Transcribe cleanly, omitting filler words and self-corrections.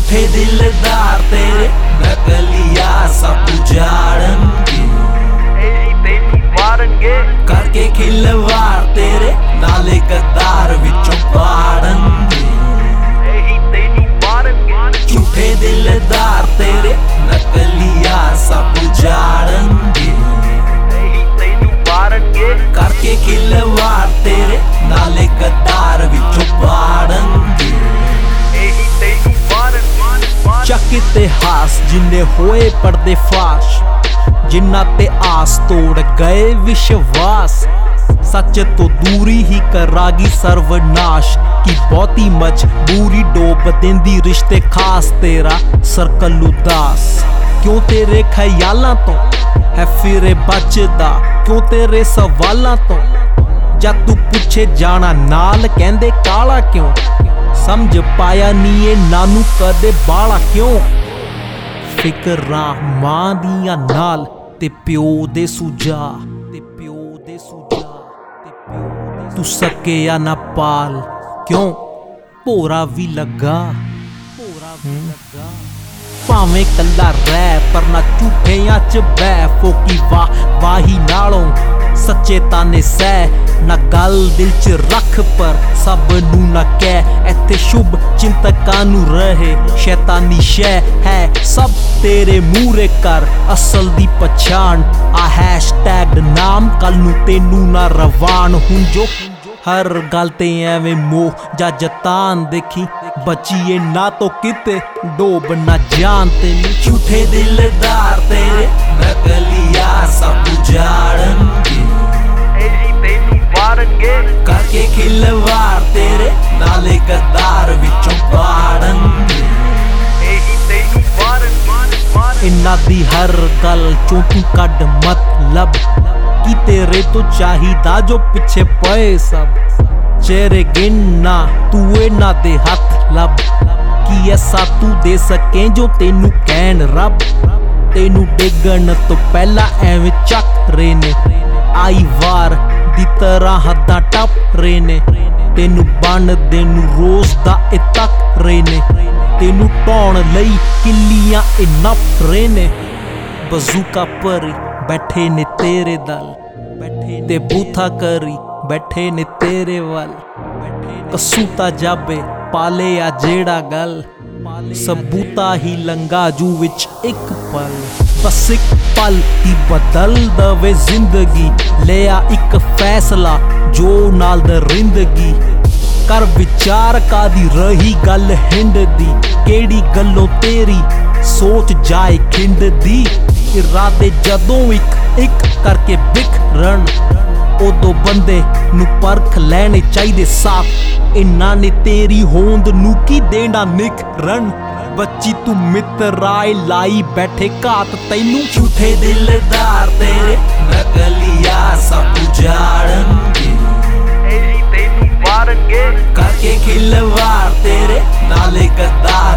झूठे दिलदार तेरे नकलिया सब उजाड़नगे, तेनू मारनगे करके खिलवाड़ तेरे नाले गद्दार विचों पाड़नगे, तेनू मारनगे झूठे दिलदार तेरे नकलिया सब उजाड़नगे, तेनू मारनगे करके खिलवाड़ तेरे नाले गद्दार विचों पाड़नगे। ਚੱਕ ਇਤਿਹਾਸ ਜਿੰਨੇ ਹੋਏ ਪਰਦੇ ਫਾਸ਼, ਜਿਨ੍ਹਾਂ ਤੇ ਆਸ ਤੋੜ ਗਏ ਵਿਸ਼ਵਾਸ, ਸੱਚ ਤੋਂ ਦੂਰੀ ਹੀ ਕਰਾਗੀ ਸਰਵਨਾਸ਼, ਕੀ ਬਹੁਤੀ ਮਜਬੂਰੀ ਡੋਬ ਦਿੰਦੀ ਰਿਸ਼ਤੇ ਖਾਸ, ਤੇਰਾ ਸਰਕਲ ਉਦਾਸ ਕਿਉਂ ਤੇਰੇ ਖਿਆਲਾਂ ਤੋਂ ਹੈ ਫਿਰੇ ਬਚਦਾ, ਕਿਉਂ ਤੇਰੇ ਸਵਾਲਾਂ ਤੋਂ ਜਦ ਤੂੰ ਪੁੱਛੇ ਜਾਣਾ ਨਾਲ ਕਹਿੰਦੇ ਕਾਲਾ ਕਿਉਂ, ਸਮਝ ਪਾਇਆ ਨੀ ਇਹਨਾਂ ਨੂੰ ਕਦੇ ਬਾਲਾ ਕਿਉਂ, ਫਿਕਰਾਂ ਮਾਂ ਦੀਆਂ ਨਾਲ ਤੇ ਪਿਓ ਦੇ ਸੁਝਾ, ਤੇ ਪਿਓ ਦੇ ਸੁਝਾ, ਤੇ ਪਿਓ ਦੇ ਤੂੰ ਸਕਿਆ ਨਾ ਪਾਲ ਕਿਉਂ ਭੋਰਾ ਵੀ ਲੱਗਾ, ਭੋਰਾ ਵੀ ਲੱਗਾ, ਭਾਵੇਂ ਕੱਲਾ ਰਹਿ ਪਰ ਨਾ ਝੂਠਿਆਂ ਚ ਬਹਿ, ਫੋਕੀ ਵਾਹੀ ਨਾਲੋਂ ਸੱਚੇ ਤਾਨੇ ਸਹਿ, ਨਾ ਗੱਲ ਦਿਲ ਚ ਰੱਖ ਪਰ ਸਭ ਨੂੰ ਨਾ ਕਹਿ, ਇੱਥੇ ਸ਼ੁਭ ਚਿੰਤਕਾਂ ਨੂੰ ਰਹੇ ਸ਼ੈਤਾਨੀ ਸ਼ੈ ਹੈ, ਸਭ ਤੇਰੇ ਮੂਹਰੇ ਕਰ ਅਸਲ ਦੀ ਪਛਾਣ, ਆ ਹੈਸ਼ਟੈਗ ਨਾਮ ਕੱਲ ਨੂੰ ਤੈਨੂੰ ਨਾ ਰਵਾਨ, ਹੁਣ ਜੋ ਹਰ ਗੱਲ ਤੇ ਐਵੇਂ ਮੋਹ ਜਾਂ ਜਤਾਨ ਦੇਖੀ, ਬਚੀਏ ਨਾ ਤੋਂ ਕਿਤੇ ਡੋਬ ਨਾ ਜਾਨ ਤੈਨੂੰ, ਝੂਠੇ ਦਿਲਦਾਰ ਤੇਰੇ ਨਕਲੀਆ ਸਭ ਉਜਾੜਨਗੇ, तेनू मारनगे करके खिलवाड़ तेरे नाले गद्दार विचों पाड़नगे, तेनू मारन इन्हां दी हर गल चों तू कड मतलब, कि तेरे तो चाहिदा जो पिछे पए सब, चेहरे गिनना तू इन्हां दे हथ लब, कि ऐसा तू दे सके जो तेनू कहन रब, तेनू डिगण तो पहला एवें चक रहे ने, आई वार ਦੀ ਤਰ੍ਹਾਂ ਹੱਦਾਂ ਟੱਪ ਰਹੇ ਨੇ, ਤੈਨੂੰ ਬਣਦੇ ਨੂੰ ਰੋਜ਼ ਦਾ ਇਹ ਤੱਕ ਰਹੇ ਨੇ, ਤੈਨੂੰ ਢਾਉਣ ਲਈ ਕਿੱਲੀਆਂ ਇਹ ਨੱਪ ਰਹੇ ਨੇ, ਬਜ਼ੂਕਾ ਭਰੀ ਬੈਠੇ ਨੇ ਤੇਰੇ ਦਲ, ਬੈਠੇ ਤੇ ਬੂਥਾ ਕਰੀ ਬੈਠੇ ਨੇ ਤੇਰੇ ਵੱਲ, ਕਸੂਤਾ ਜਾਬੇ ਪਾਲੇ ਆ ਜਿਹੜਾ ਗੱਲ, ਸਬੂਤਾ ਹੀ ਲੰਗਾ ਜੂ ਵਿੱਚ ਇੱਕ ਪਲ, ਬਸ ਇੱਕ ਪਲ ਹੀ ਬਦਲ ਦਵੇ ਜ਼ਿੰਦਗੀ, ਲਿਆ ਇੱਕ ਫੈਸਲਾ ਜੋ ਨਾਲ ਦਰਿੰਦਗੀ, ਕਰ ਵਿਚਾਰ ਕਾਦੀ ਰਹੀ ਗੱਲ ਹਿੰਡ ਦੀ, ਕਿਹੜੀ ਗੱਲੋਂ ਤੇਰੀ ਸੋਚ ਜਾਏ ਖਿੰਡ ਦੀ, ਇਰਾਦੇ ਜਦੋਂ ਇੱਕ ਇੱਕ ਕਰਕੇ ਬਿਖਰਨ, ਉਦੋਂ ਬੰਦੇ ਨੂੰ ਪਰਖ ਲੈਣੇ ਚਾਹੀਦੇ ਸਾਫ, ਇਹਨਾਂ ਨੇ ਤੇਰੀ ਹੋਂਦ ਨੂੰ ਕੀ ਦੇਣਾ ਨਿਖਰਨ, ਬੱਚੀ ਤੂੰ ਮਿੱਤਰਾਏ ਲਾਈ ਬੈਠੇ ਘਾਤ ਤੈਨੂੰ, ਝੂਠੇ ਦਿਲਦਾਰ ਤੇਰੇ ਨਕਲੀਆ ਸਭ ਉਜਾੜਨਗੇ, तेनू मारनगे करके खिलवाड़ तेरे नाले गद्दार